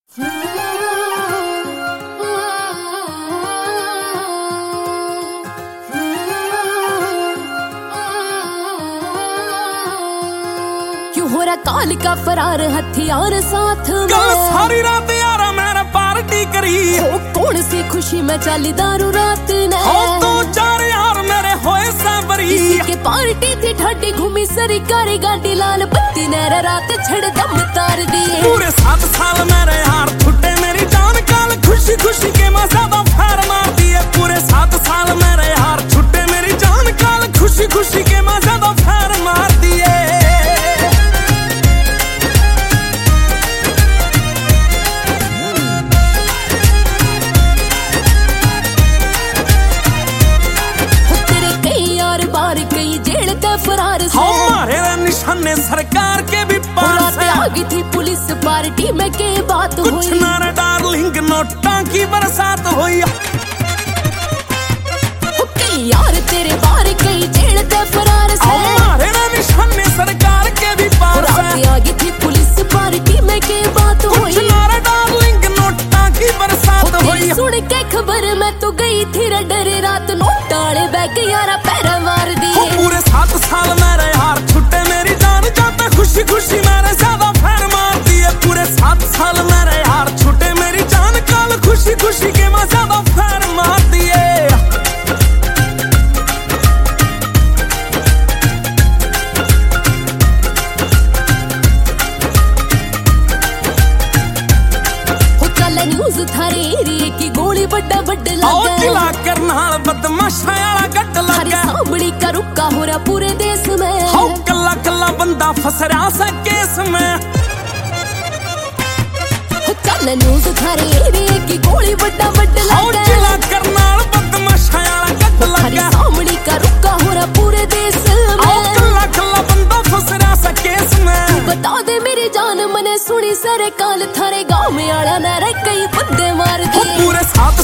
क्यों हो रहा काल का फरार हथियार साथ में? सारी रात यारा मैंने पार्टी करी हो कौन सी खुशी में चली दारू रात ने? हो तो चार यार मेरे होए सबरी किसी के पार्टी थी ठाडी घूमी सरकारी गाड़ी लाल बत्ती नहर रात छड़ दम तार दिए। पूरे 7 साल मेरे यार छुट्टे मेरी जान काल खुशी खुशी के मजा तो फैर मार दिए। पूरे 7 साल मेरे यार छुट्टे मेरी जान काल खुशी खुशी के मजा तो फैर मार दिए। फरार हमारे निशाने सरकार के भी पास है। आ गई थी पुलिस पार्टी में के बात हुई कुछ ना रे डार्लिंग नोटा की बरसात हुई। यार तेरे बार कई जेल ते फरार से हमारे निशाने सरकार के भी पास है। आ गई थी पुलिस पार्टी में के बात हुई कुछ ना रे डार्लिंग नोटा की बरसात हुई। सुन के खबर मैं तो गई थी डरे रात नोटाले बैग यारा पैरा मार दिए। पूरे 7 साल मेरे यार छुट्टे मेरी जान जाता खुशी खुशी मेरे ज्यादा फैर मार दिए। पूरे 7 साल मेरे यार छुट्टे मेरी जान काल खुशी खुशी के मैं ज्यादा फैर मार दिए। न्यूज़ थारे एरिया की गोली बड़ा बड़ा लगा जिला करनाल बदमाशा वाला गट लगा। सामड़ी का रुका हो रहा पूरे देश में। हाउ कल्ला कल्ला बंदा फंस रहा सा केस में। चल न्यूज़ थारे एरिया की गोली बड़ा बड़ा लगा। जिला करनाल बदमाशा वाला गट लगा। सामड़ी का रुका हो रहा पूरे देश में। हाउ कल्ला कल्ला बंदा फंस रहा सा केस में। बता दे मेरी जान मने सुनी सरे काल थारे गांव में आड़ा ना रे कई बंदे मार दिए। पूरे 7